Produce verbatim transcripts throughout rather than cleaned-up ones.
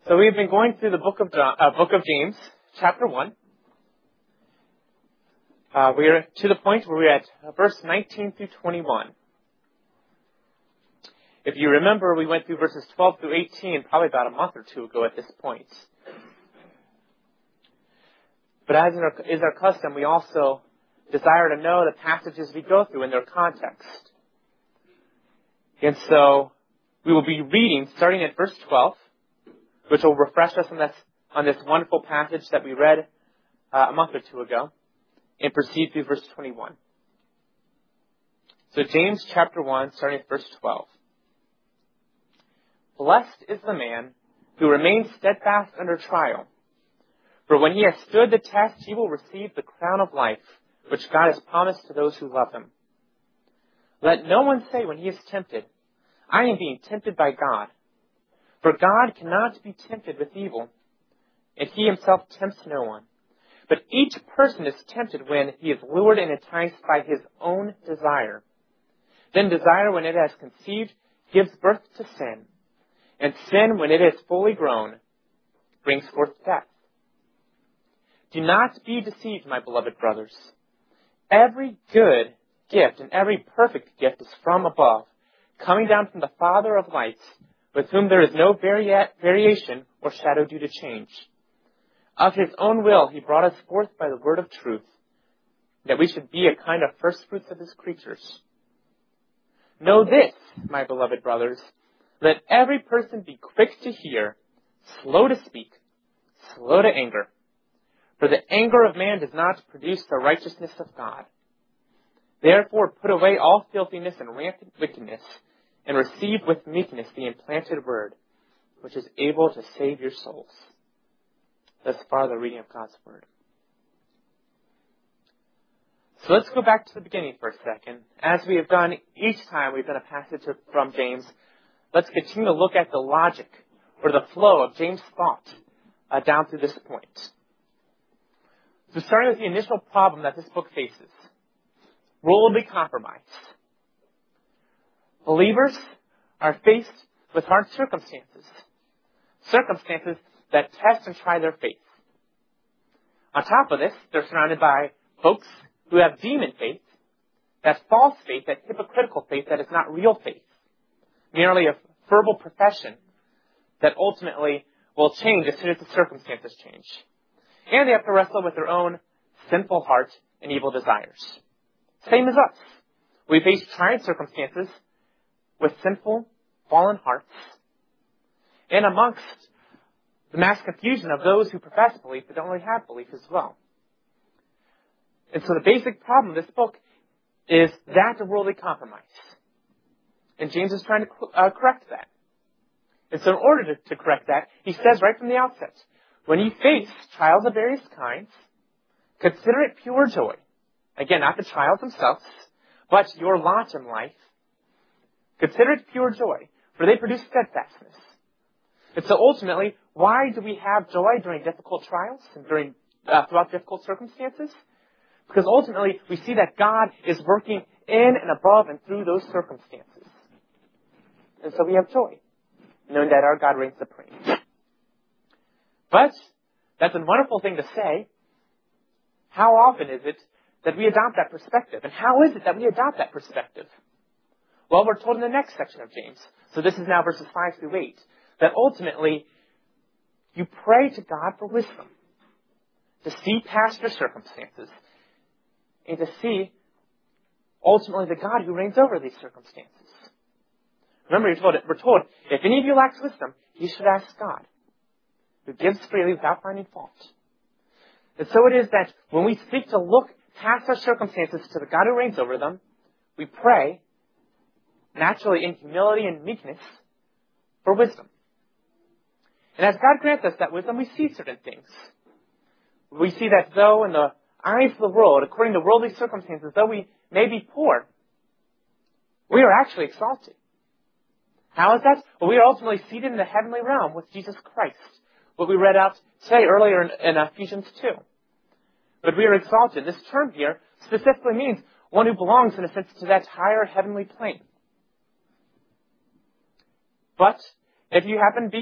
So we've been going through the book of John, uh, book of James, chapter one. Uh, we are to the point where we're at verse nineteen through twenty-one. If you remember, we went through verses twelve through eighteen probably about a month or two ago at this point. But as is our custom, we also desire to know the passages we go through in their context. And so we will be reading starting at verse twelve, which will refresh us on this, on this wonderful passage that we read uh, a month or two ago, and proceed through verse twenty-one. So James chapter one, starting at verse twelve. Blessed is the man who remains steadfast under trial, for when he has stood the test, he will receive the crown of life, which God has promised to those who love him. Let no one say when he is tempted, I am being tempted by God. For God cannot be tempted with evil, and he himself tempts no one. But each person is tempted when he is lured and enticed by his own desire. Then desire, when it has conceived, gives birth to sin. And sin, when it is fully grown, brings forth death. Do not be deceived, my beloved brothers. Every good gift and every perfect gift is from above, coming down from the Father of lights, with whom there is no vari- variation or shadow due to change. Of his own will he brought us forth by the word of truth, that we should be a kind of firstfruits of his creatures. Know this, my beloved brothers, let every person be quick to hear, slow to speak, slow to anger. For the anger of man does not produce the righteousness of God. Therefore put away all filthiness and rampant wickedness, and receive with meekness the implanted word, which is able to save your souls. Thus far, the reading of God's word. So let's go back to the beginning for a second. As we have done each time we've done a passage from James, let's continue to look at the logic or the flow of James' thought uh, down through this point. So starting with the initial problem that this book faces, worldly compromise. Believers are faced with hard circumstances, circumstances that test and try their faith. On top of this, they're surrounded by folks who have demon faith, that false faith, that hypocritical faith that is not real faith, merely a verbal profession that ultimately will change as soon as the circumstances change. And they have to wrestle with their own sinful heart and evil desires. Same as us. We face trying circumstances with sinful, fallen hearts, and amongst the mass confusion of those who profess belief but don't really have belief as well. And so the basic problem of this book is that of worldly compromise. And James is trying to uh, correct that. And so in order to, to correct that, he says right from the outset, when you face trials of various kinds, consider it pure joy. Again, not the trials themselves, but your lot in life. Consider it pure joy, for they produce steadfastness. And so ultimately, why do we have joy during difficult trials and during uh, throughout difficult circumstances? Because ultimately, we see that God is working in and above and through those circumstances. And so we have joy, knowing that our God reigns supreme. But that's a wonderful thing to say. How often is it that we adopt that perspective? And how is it that we adopt that perspective? Well, we're told in the next section of James, so this is now verses five through eight, that ultimately you pray to God for wisdom, to see past your circumstances, and to see ultimately the God who reigns over these circumstances. Remember, you're told, we're told, if any of you lacks wisdom, you should ask God, who gives freely without finding fault. And so it is that when we seek to look past our circumstances to the God who reigns over them, we pray, naturally in humility and meekness, for wisdom. And as God grants us that wisdom, we see certain things. We see that though in the eyes of the world, according to worldly circumstances, though we may be poor, we are actually exalted. How is that? Well, we are ultimately seated in the heavenly realm with Jesus Christ. What we read out today earlier in, in Ephesians two. But we are exalted. This term here specifically means one who belongs, in a sense, to that higher heavenly plane. But if you happen to be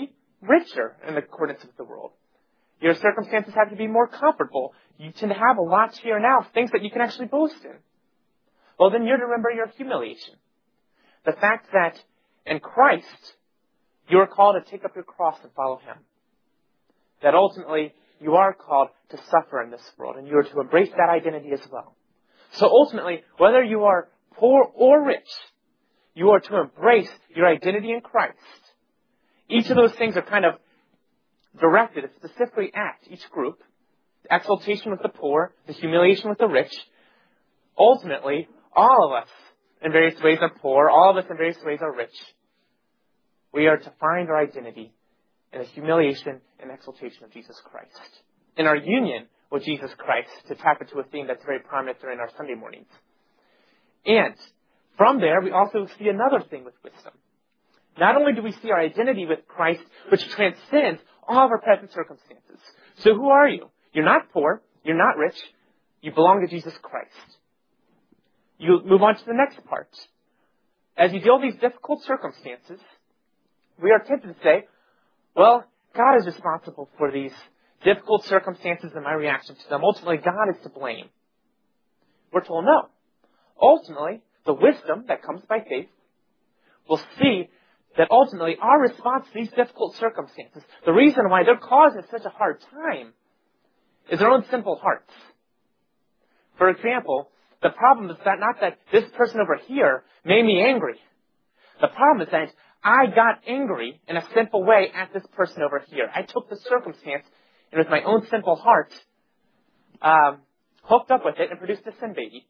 richer in accordance with the world. Your circumstances have to be more comfortable. You tend to have a lot here now, things that you can actually boast in. Well, then you're to remember your humiliation. The fact that in Christ, you are called to take up your cross and follow Him. That ultimately, you are called to suffer in this world, and you are to embrace that identity as well. So ultimately, whether you are poor or rich, you are to embrace your identity in Christ. Each of those things are kind of directed specifically at each group. The exaltation with the poor, the humiliation with the rich. Ultimately, all of us in various ways are poor. All of us in various ways are rich. We are to find our identity in the humiliation and exaltation of Jesus Christ. In our union with Jesus Christ, to tap into a theme that's very prominent during our Sunday mornings. And from there, we also see another thing with wisdom. Not only do we see our identity with Christ, which transcends all of our present circumstances. So who are you? You're not poor. You're not rich. You belong to Jesus Christ. You move on to the next part. As you deal with these difficult circumstances, we are tempted to say, well, God is responsible for these difficult circumstances and my reaction to them. Ultimately, God is to blame. We're told no. Ultimately, the wisdom that comes by faith will see that ultimately our response to these difficult circumstances, the reason why they're causing such a hard time, is their own sinful hearts. For example, the problem is that not that this person over here made me angry. The problem is that I got angry in a sinful way at this person over here. I took the circumstance and with my own sinful heart, um, hooked up with it and produced a sin baby.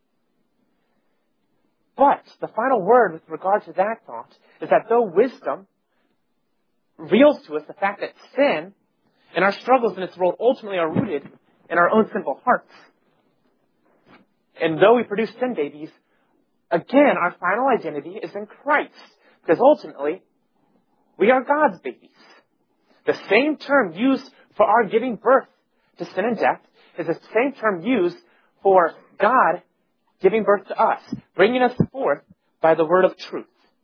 But the final word with regard to that thought is that though wisdom reveals to us the fact that sin and our struggles in this world ultimately are rooted in our own sinful hearts. And though we produce sin babies, again, our final identity is in Christ. Because ultimately, we are God's babies. The same term used for our giving birth to sin and death is the same term used for God giving birth to us, bringing us forth by the word of truth.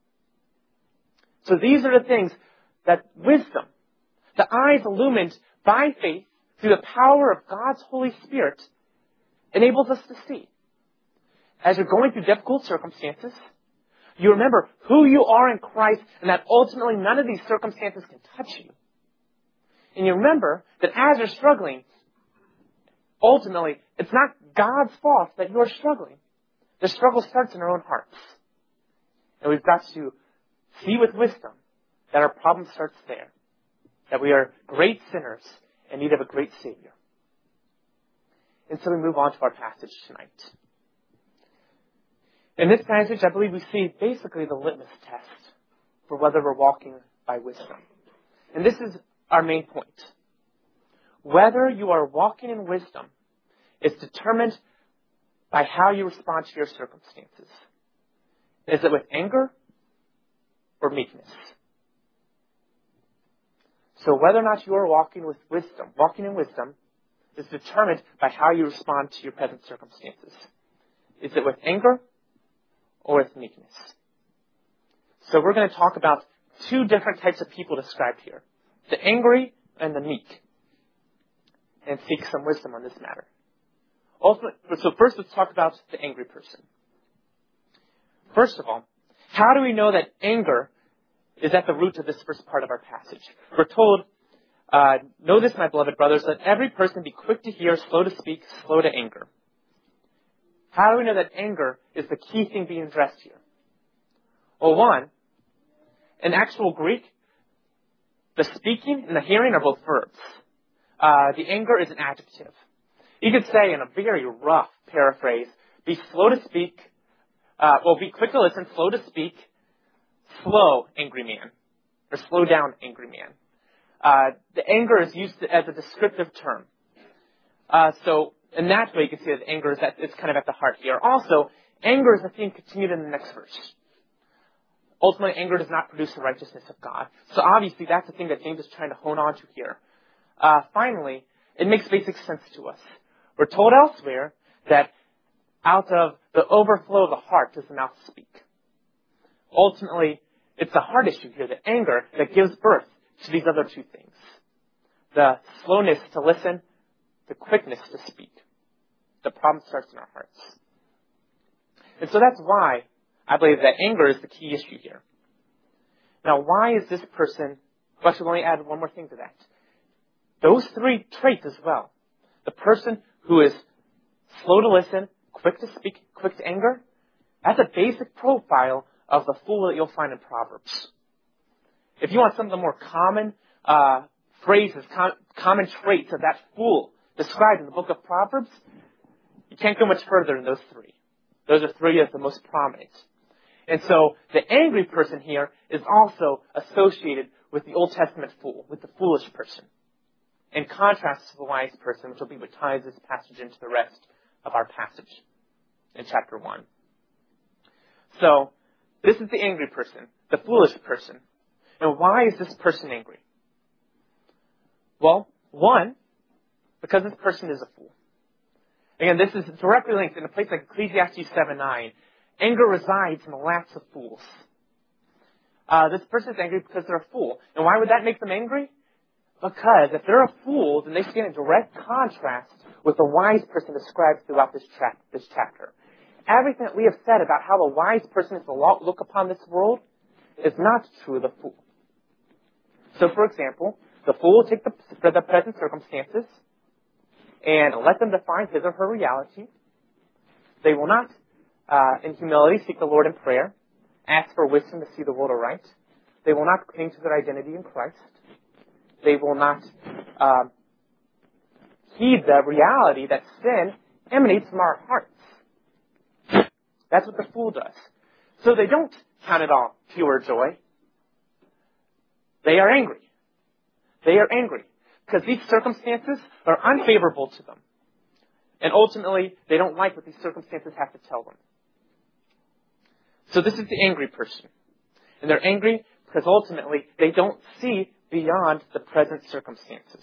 So these are the things that wisdom, the eyes illumined by faith through the power of God's Holy Spirit, enables us to see. As you're going through difficult circumstances, you remember who you are in Christ and that ultimately none of these circumstances can touch you. And you remember that as you're struggling, ultimately, it's not God's fault that you're struggling. The struggle starts in our own hearts. And we've got to see with wisdom that our problem starts there. That we are great sinners in need of a great Savior. And so we move on to our passage tonight. In this passage, I believe we see basically the litmus test for whether we're walking by wisdom. And this is our main point. Whether you are walking in wisdom is determined by how you respond to your circumstances. Is it with anger or meekness? So whether or not you are walking with wisdom, walking in wisdom, is determined by how you respond to your present circumstances. Is it with anger or with meekness? So we're going to talk about two different types of people described here. The angry and the meek. And seek some wisdom on this matter. Ultimately, so first let's talk about the angry person. First of all, how do we know that anger is at the root of this first part of our passage? We're told, uh, know this, my beloved brothers, let every person be quick to hear, slow to speak, slow to anger. How do we know that anger is the key thing being addressed here? Well, one, in actual Greek, the speaking and the hearing are both verbs. Uh, the anger is an adjective. You could say in a very rough paraphrase, be slow to speak, uh, well, be quick to listen, slow to speak, slow, angry man, or slow down, angry man. Uh, the anger is used as a descriptive term. Uh, so in that way, you can see that anger is at, it's kind of at the heart here. Also, anger is a theme continued in the next verse. Ultimately, anger does not produce the righteousness of God. So obviously, that's the thing that James is trying to hone on to here. Uh, finally, it makes basic sense to us. We're told elsewhere that out of the overflow of the heart does the mouth speak. Ultimately, it's the heart issue here, the anger that gives birth to these other two things. The slowness to listen, the quickness to speak. The problem starts in our hearts. And so that's why I believe that anger is the key issue here. Now, why is this person, actually let me add one more thing to that. Those three traits as well. The person who is slow to listen, quick to speak, quick to anger, that's a basic profile of the fool that you'll find in Proverbs. If you want some of the more common uh, phrases, com- common traits of that fool described in the book of Proverbs, you can't go much further than those three. Those are three of the most prominent. And so the angry person here is also associated with the Old Testament fool, with the foolish person, in contrast to the wise person, which will be what ties this passage into the rest of our passage in chapter one. So, this is the angry person, the foolish person. And why is this person angry? Well, one, because this person is a fool. Again, this is directly linked in a place like Ecclesiastes seven nine. Anger resides in the laps of fools. Uh, this person is angry because they're a fool. And why would that make them angry? Because if they're a fool, then they stand in direct contrast with the wise person described throughout this, tra- this chapter. Everything that we have said about how the wise person is to look upon this world is not true of the fool. So, for example, the fool will take the, the present circumstances and let them define his or her reality. They will not, uh, in humility, seek the Lord in prayer, ask for wisdom to see the world aright. They will not cling to their identity in Christ. They will not uh, heed the reality that sin emanates from our hearts. That's what the fool does. So they don't count it all pure joy. They are angry. They are angry because these circumstances are unfavorable to them. And ultimately, they don't like what these circumstances have to tell them. So this is the angry person. And they're angry because ultimately they don't see beyond the present circumstances.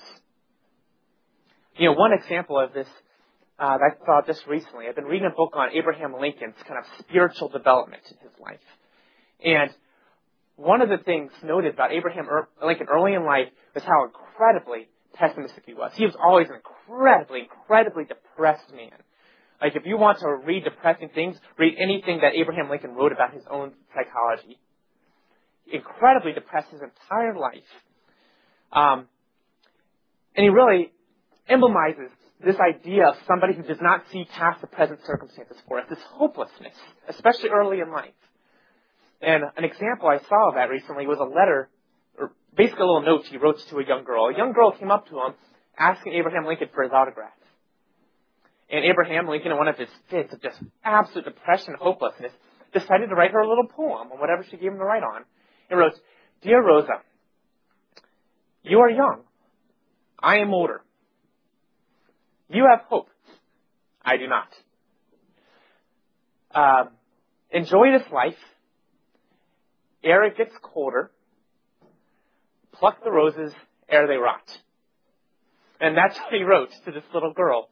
You know, one example of this uh, that I saw just recently, I've been reading a book on Abraham Lincoln's kind of spiritual development in his life. And one of the things noted about Abraham Lincoln early in life was how incredibly pessimistic he was. He was always an incredibly, incredibly depressed man. Like, if you want to read depressing things, read anything that Abraham Lincoln wrote about his own psychology. Incredibly depressed his entire life. Um, and he really emblemizes this idea of somebody who does not see past the present circumstances for us, this hopelessness, especially early in life. And an example I saw of that recently was a letter, or basically a little note he wrote to a young girl. A young girl came up to him asking Abraham Lincoln for his autograph. And Abraham Lincoln, in one of his fits of just absolute depression and hopelessness, decided to write her a little poem on whatever she gave him to write on. He wrote, "Dear Rosa, you are young. I am older. You have hope. I do not. Uh, enjoy this life. Ere it gets colder. Pluck the roses ere they rot." And that's what he wrote to this little girl.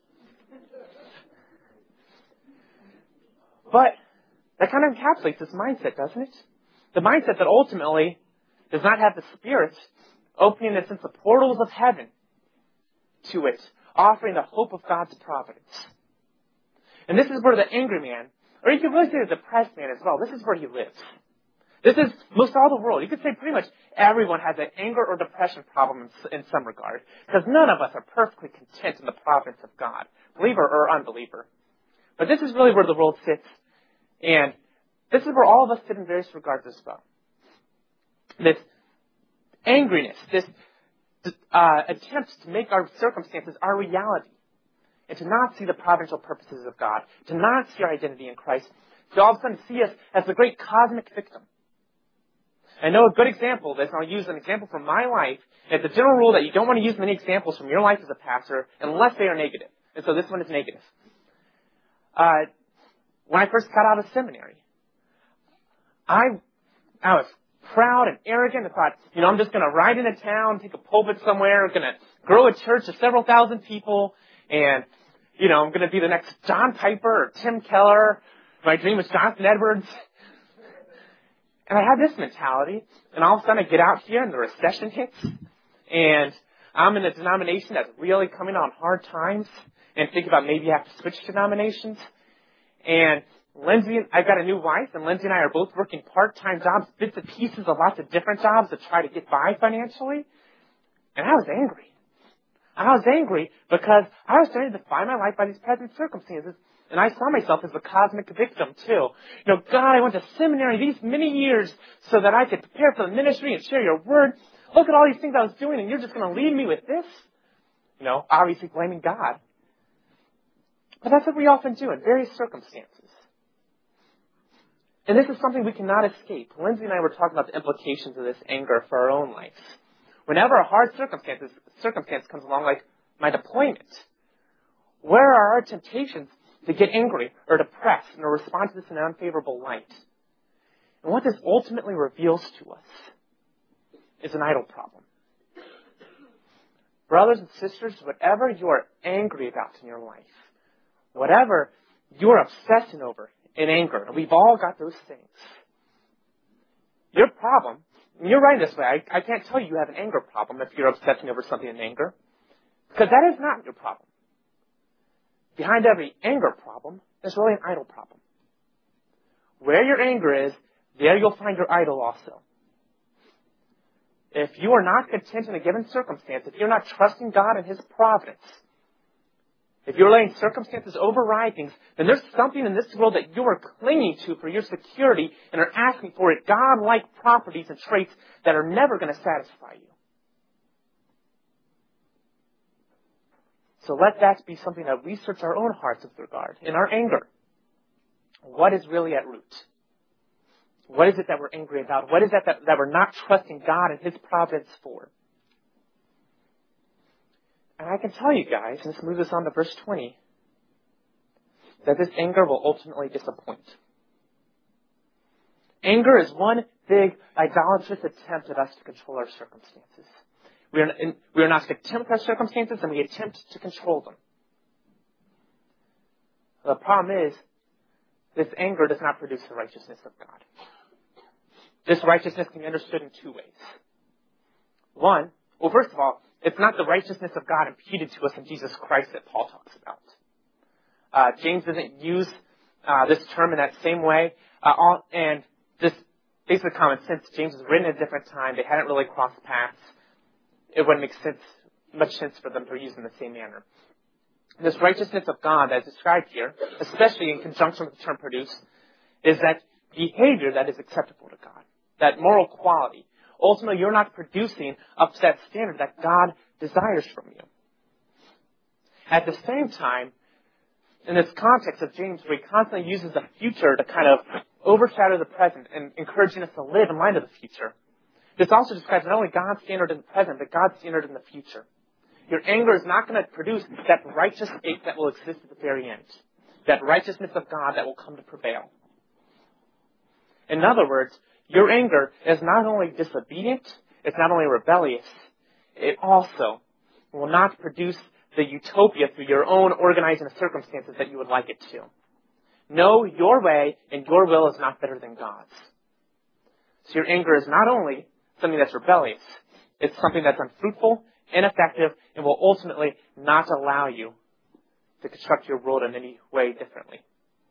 But that kind of encapsulates this mindset, doesn't it? The mindset that ultimately does not have the Spirit opening, in a sense, the portals of heaven to it, offering the hope of God's providence. And this is where the angry man, or you could really say the depressed man as well, this is where he lives. This is most all the world. You could say pretty much everyone has an anger or depression problem in, in some regard, because none of us are perfectly content in the providence of God, believer or unbeliever. But this is really where the world sits, and this is where all of us sit in various regards as well. This angriness, this uh, attempt to make our circumstances our reality, and to not see the providential purposes of God, to not see our identity in Christ, to all of a sudden see us as the great cosmic victim. I know a good example of this, and I'll use an example from my life. And it's a general rule that you don't want to use many examples from your life as a pastor unless they are negative. And so this one is negative. Uh, when I first got out of seminary, I, I was proud and arrogant and thought, you know, I'm just going to ride into town, take a pulpit somewhere, going to grow a church of several thousand people, and, you know, I'm going to be the next John Piper or Tim Keller. My dream was Jonathan Edwards. And I have this mentality, and all of a sudden I get out here and the recession hits, and I'm in a denomination that's really coming on hard times, and think about maybe I have to switch denominations. And Lindsay, I've got a new wife, and Lindsay and I are both working part-time jobs, bits and pieces of lots of different jobs to try to get by financially. And I was angry. I was angry because I was starting to define my life by these present circumstances. And I saw myself as the cosmic victim, too. You know, God, I went to seminary these many years so that I could prepare for the ministry and share your word. Look at all these things I was doing, and you're just going to leave me with this? You know, obviously blaming God. But that's what we often do in various circumstances. And this is something we cannot escape. Lindsay and I were talking about the implications of this anger for our own lives. Whenever a hard circumstance, circumstance comes along, like my deployment, where are our temptations to get angry or depressed and to respond to this in an unfavorable light? And what this ultimately reveals to us is an idol problem. Brothers and sisters, whatever you are angry about in your life, whatever you're obsessing over in anger, and we've all got those things, your problem, and you're right this way, I, I can't tell you you have an anger problem if you're obsessing over something in anger, because that is not your problem. Behind every anger problem, there's really an idol problem. Where your anger is, there you'll find your idol also. If you are not content in a given circumstance, if you're not trusting God and His providence, if you're letting circumstances override things, then there's something in this world that you are clinging to for your security and are asking for it, God-like properties and traits that are never going to satisfy you. So let that be something that we search our own hearts with regard. In our anger, what is really at root? What is it that we're angry about? What is it that, that we're not trusting God and His providence for? And I can tell you guys, and let's move this on to verse twenty, that this anger will ultimately disappoint. Anger is one big idolatrous attempt at us to control our circumstances. We are, in, we are not to attempt our circumstances, and we attempt to control them. The problem is, this anger does not produce the righteousness of God. This righteousness can be understood in two ways. One, well, first of all, it's not the righteousness of God imputed to us in Jesus Christ that Paul talks about. Uh, James doesn't use uh, this term in that same way. Uh, all, and this basic common sense, James was written at a different time. They hadn't really crossed paths. It wouldn't make sense, much sense for them to use in the same manner. This righteousness of God that is described here, especially in conjunction with the term produce, is that behavior that is acceptable to God, that moral quality. Ultimately, you're not producing up to that standard that God desires from you. At the same time, in this context of James, where he constantly uses the future to kind of overshadow the present and encouraging us to live in light of the future, this also describes not only God's standard in the present, but God's standard in the future. Your anger is not going to produce that righteous state that will exist at the very end, that righteousness of God that will come to prevail. In other words, your anger is not only disobedient, it's not only rebellious, it also will not produce the utopia through your own organizing of circumstances that you would like it to. No, your way and your will is not better than God's. So your anger is not only something that's rebellious, it's something that's unfruitful, ineffective, and will ultimately not allow you to construct your world in any way differently.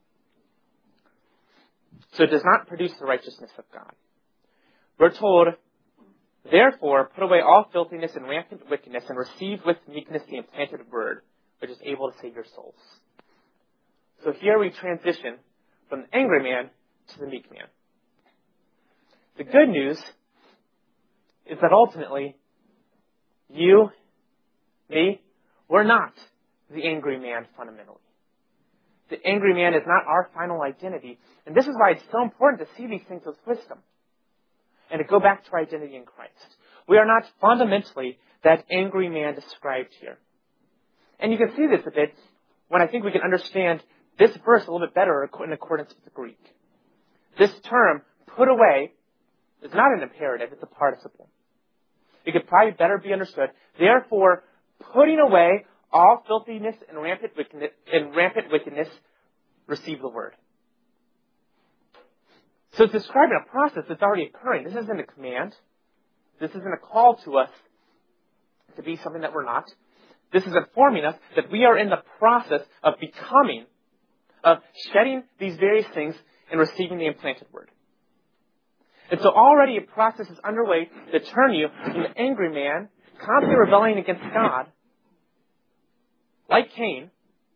So it does not produce the righteousness of God. We're told, therefore, put away all filthiness and rampant wickedness and receive with meekness the implanted word, which is able to save your souls. So here we transition from the angry man to the meek man. The good news is that ultimately, you, me, we're not the angry man fundamentally. The angry man is not our final identity. And this is why it's so important to see these things with wisdom. And to go back to our identity in Christ. We are not fundamentally that angry man described here. And you can see this a bit when I think we can understand this verse a little bit better in accordance with the Greek. This term, put away, is not an imperative, it's a participle. It could probably better be understood. Therefore, putting away all filthiness and rampant wickedness, and rampant wickedness, receive the word. So it's describing a process that's already occurring. This isn't a command. This isn't a call to us to be something that we're not. This is informing us that we are in the process of becoming, of shedding these various things and receiving the implanted word. And so already a process is underway to turn you from an angry man, constantly rebelling against God, like Cain,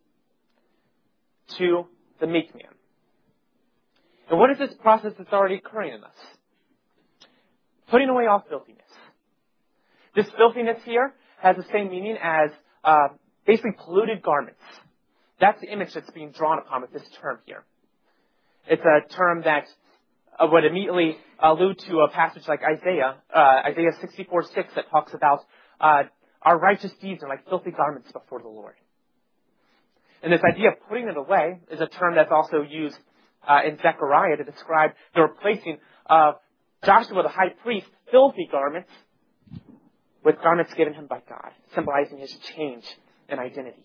to the meek man. And what is this process that's already occurring in us? Putting away all filthiness. This filthiness here has the same meaning as uh, basically polluted garments. That's the image that's being drawn upon with this term here. It's a term that uh, would immediately allude to a passage like Isaiah, uh, Isaiah sixty-four six, that talks about uh, our righteous deeds are like filthy garments before the Lord. And this idea of putting it away is a term that's also used uh, in Zechariah to describe the replacing of Joshua the high priest, filthy garments, with garments given him by God, symbolizing his change in identity.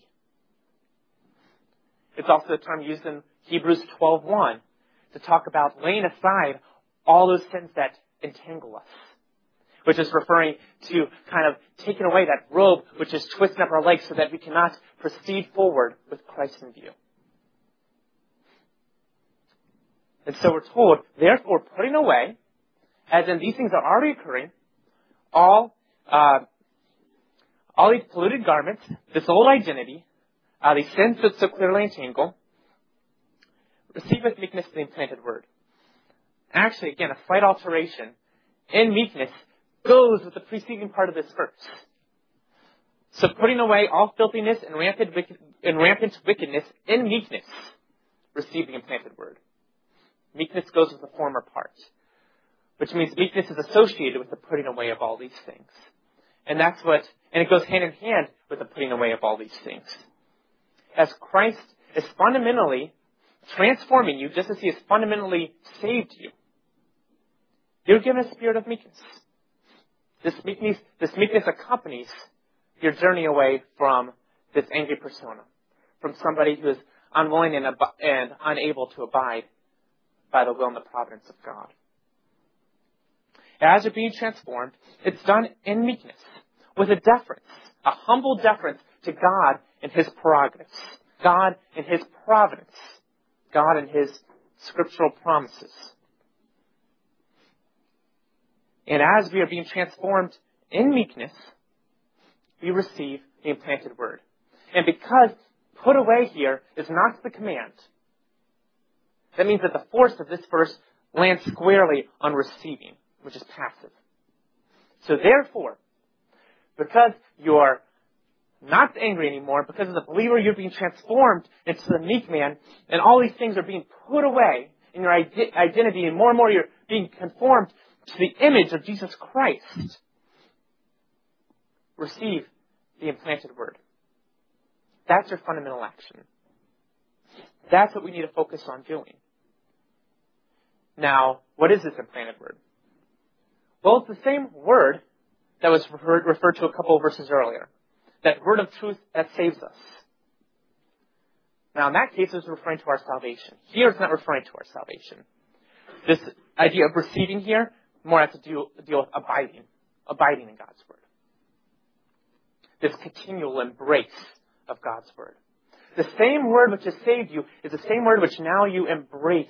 It's also a term used in Hebrews twelve one to talk about laying aside all those sins that entangle us, which is referring to kind of taking away that robe which is twisting up our legs so that we cannot proceed forward with Christ in view. And so we're told, therefore, putting away, as in these things are already occurring, all uh, all these polluted garments, this old identity, uh, these sins that so clearly entangle, receive with meekness the implanted word. Actually, again, a slight alteration in meekness goes with the preceding part of this verse. So putting away all filthiness and rampant, wicked, and rampant wickedness in meekness, receive the implanted word. Meekness goes with the former part, which means meekness is associated with the putting away of all these things. And that's what, and it goes hand in hand with the putting away of all these things. As Christ is fundamentally transforming you, just as He has fundamentally saved you, you're given a spirit of meekness. This meekness, this meekness accompanies your journey away from this angry persona, from somebody who is unwilling and, ab- and unable to abide by the will and the providence of God. As you're being transformed, it's done in meekness, with a deference, a humble deference to God and His prerogatives, God and His providence, God and His scriptural promises. And as we are being transformed in meekness, we receive the implanted word. And because put away here is not the command, that means that the force of this verse lands squarely on receiving, which is passive. So therefore, because you're not angry anymore, because as a believer you're being transformed into the meek man, and all these things are being put away in your ide- identity, and more and more you're being conformed to the image of Jesus Christ, receive the implanted word. That's your fundamental action. That's what we need to focus on doing. Now, what is this implanted word? Well, it's the same word that was referred, referred to a couple of verses earlier. That word of truth that saves us. Now, in that case, it's referring to our salvation. Here, it's not referring to our salvation. This idea of receiving here more has to do deal with abiding, abiding in God's word. This continual embrace of God's word. The same word which has saved you is the same word which now you embrace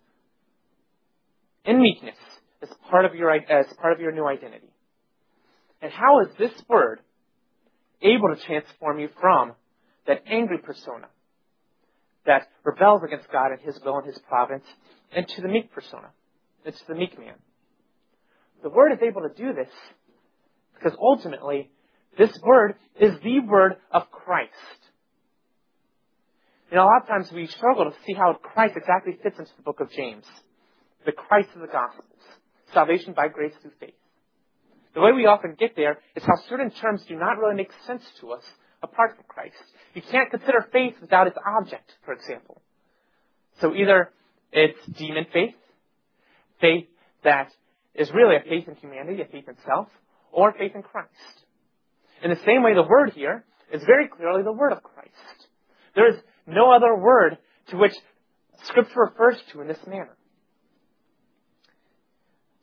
in meekness as part of your as part of your new identity. And how is this word able to transform you from that angry persona that rebels against God and His will and His providence into the meek persona, into the meek man? The word is able to do this because ultimately this word is the word of Christ. You know, a lot of times we struggle to see how Christ exactly fits into the book of James. The Christ of the Gospels. Salvation by grace through faith. The way we often get there is how certain terms do not really make sense to us apart from Christ. You can't consider faith without its object, for example. So either it's demon faith, faith that is really a faith in humanity, a faith in self, or faith in Christ. In the same way, the word here is very clearly the word of Christ. There is no other word to which Scripture refers to in this manner.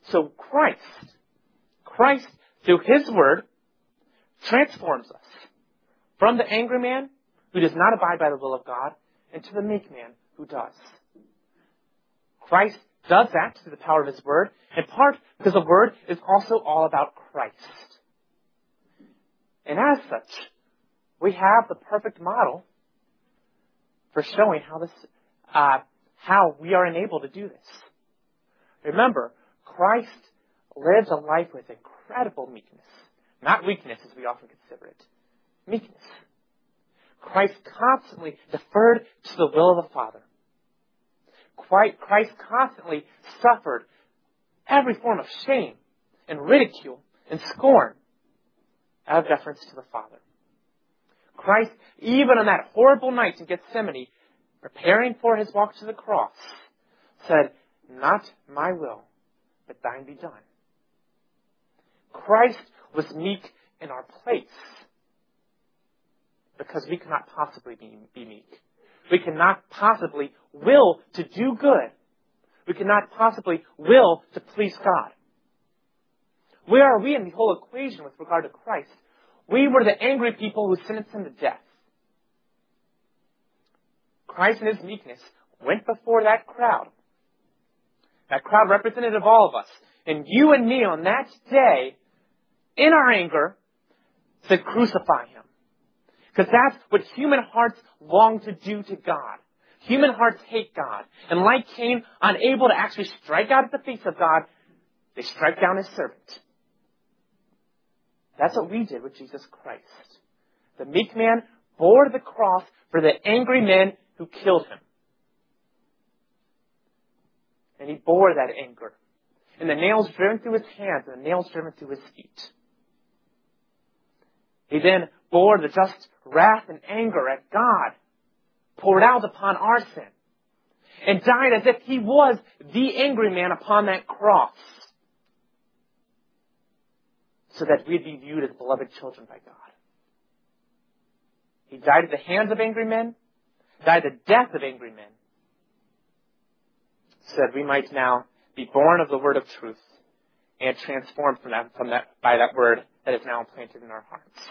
So Christ, Christ, through His Word, transforms us from the angry man who does not abide by the will of God into the meek man who does. Christ does that through the power of His Word, in part because the Word is also all about Christ. And as such, we have the perfect model for showing how this, uh, how we are enabled to do this. Remember, Christ lives a life with incredible meekness. Not weakness as we often consider it. Meekness. Christ constantly deferred to the will of the Father. Christ constantly suffered every form of shame and ridicule and scorn out of deference to the Father. Christ, even on that horrible night in Gethsemane, preparing for His walk to the cross, said, "Not my will, but thine be done." Christ was meek in our place because we cannot possibly be, be meek. We cannot possibly will to do good. We cannot possibly will to please God. Where are we in the whole equation with regard to Christ? We were the angry people who sentenced Him to death. Christ in His meekness went before that crowd. That crowd representative of all of us. And you and me on that day, in our anger, said, "Crucify Him." Because that's what human hearts long to do to God. Human hearts hate God. And like Cain, unable to actually strike out at the face of God, they strike down His servant. That's what we did with Jesus Christ. The meek man bore the cross for the angry men who killed Him. And He bore that anger. And the nails driven through His hands and the nails driven through His feet. He then bore the just wrath and anger at God poured out upon our sin. And died as if He was the angry man upon that cross. So that we'd be viewed as beloved children by God. He died at the hands of angry men. Died the death of angry men. So that we might now be born of the word of truth. And transformed from that, from that, by that word that is now implanted in our hearts.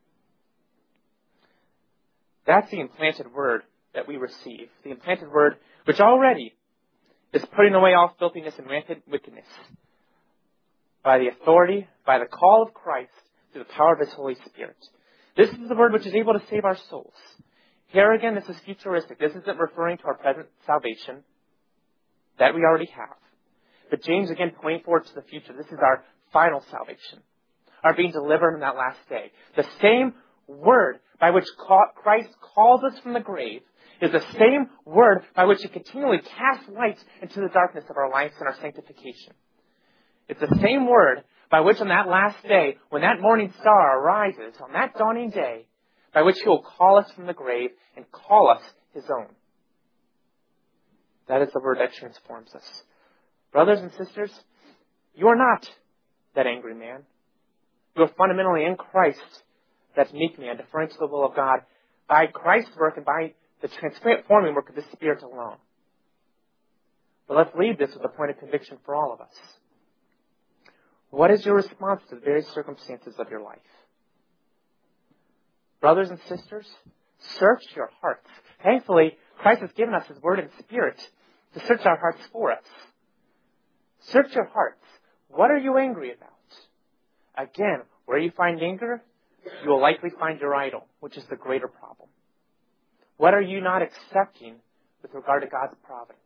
That's the implanted word that we receive. The implanted word which already is putting away all filthiness and rampant wickedness. By the authority, by the call of Christ, through the power of His Holy Spirit. This is the word which is able to save our souls. Here again, this is futuristic. This isn't referring to our present salvation that we already have. But James again pointing forward to the future. This is our final salvation. Our being delivered on that last day. The same word by which Christ calls us from the grave is the same word by which He continually casts light into the darkness of our lives and our sanctification. It's the same word by which on that last day, when that morning star arises, on that dawning day, by which He will call us from the grave and call us His own. That is the word that transforms us. Brothers and sisters, you are not that angry man. You are fundamentally in Christ, that meek man, deferring to the will of God by Christ's work and by the transforming work of the Spirit alone. But let's leave this with a point of conviction for all of us. What is your response to the various circumstances of your life? Brothers and sisters, search your hearts. Thankfully, Christ has given us His Word and Spirit to search our hearts for us. Search your hearts. What are you angry about? Again, where you find anger, you will likely find your idol, which is the greater problem. What are you not accepting with regard to God's providence?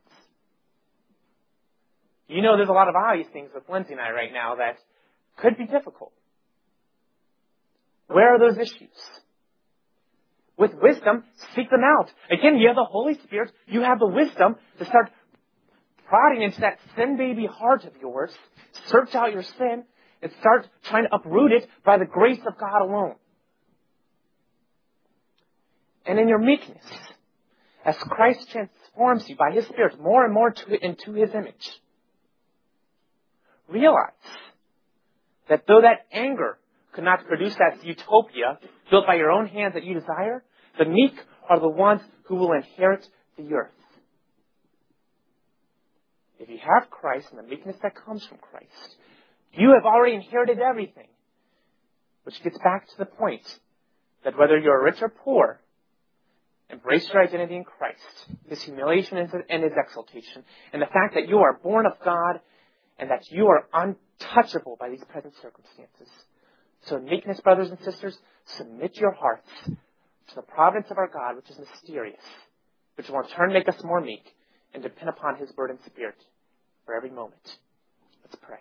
You know there's a lot of obvious things with Lindsay and I right now that could be difficult. Where are those issues? With wisdom, seek them out. Again, you have the Holy Spirit. You have the wisdom to start prodding into that sin baby heart of yours. Search out your sin and start trying to uproot it by the grace of God alone. And in your meekness, as Christ transforms you by His Spirit more and more to, into His image, realize that though that anger could not produce that utopia built by your own hands that you desire, the meek are the ones who will inherit the earth. if you have Christ and the meekness that comes from Christ, you have already inherited everything. Which gets back to the point that whether you're rich or poor, embrace your identity in Christ, His humiliation and His exaltation, and the fact that you are born of God and that you are untouchable by these present circumstances. So in meekness, brothers and sisters, submit your hearts to the providence of our God, which is mysterious, which will in turn make us more meek and depend upon His burdened spirit for every moment. Let's pray.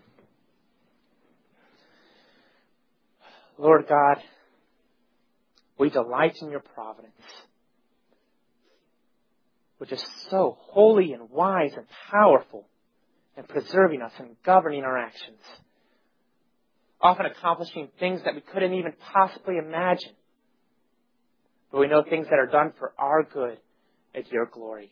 Lord God, we delight in your providence, which is so holy and wise and powerful in preserving us and governing our actions, often accomplishing things that we couldn't even possibly imagine. But we know things that are done for our good and your glory.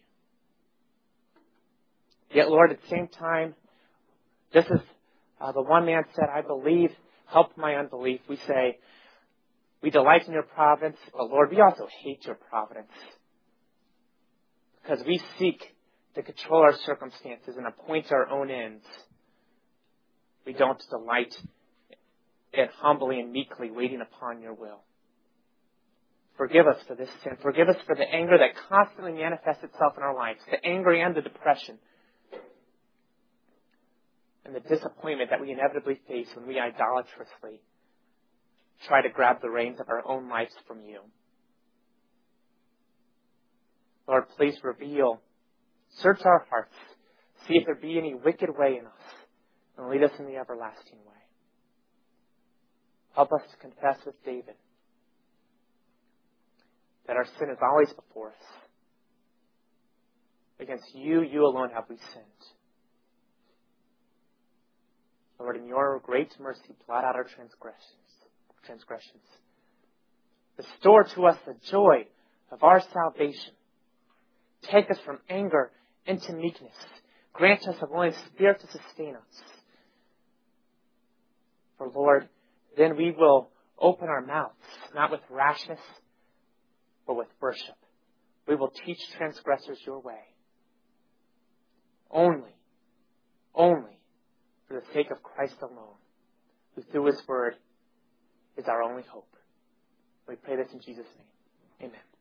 Yet, Lord, at the same time, just as uh, the one man said, I believe, help my unbelief, we say, we delight in your providence, but Lord, we also hate your providence. Because we seek to control our circumstances and appoint our own ends. We don't delight in humbly and meekly waiting upon your will. Forgive us for this sin. Forgive us for the anger that constantly manifests itself in our lives, the anger and the depression, and the disappointment that we inevitably face when we idolatrously try to grab the reins of our own lives from you. Lord, please reveal, search our hearts, see if there be any wicked way in us, and lead us in the everlasting way. Help us to confess with David that our sin is always before us. Against you, you alone have we sinned. Lord, in your great mercy, blot out our transgressions. transgressions. Restore to us the joy of our salvation. Take us from anger into meekness. Grant us a willing spirit to sustain us. For Lord, then we will open our mouths, not with rashness, but with worship. We will teach transgressors your way. Only, only for the sake of Christ alone, who through his word is our only hope. We pray this in Jesus' name. Amen.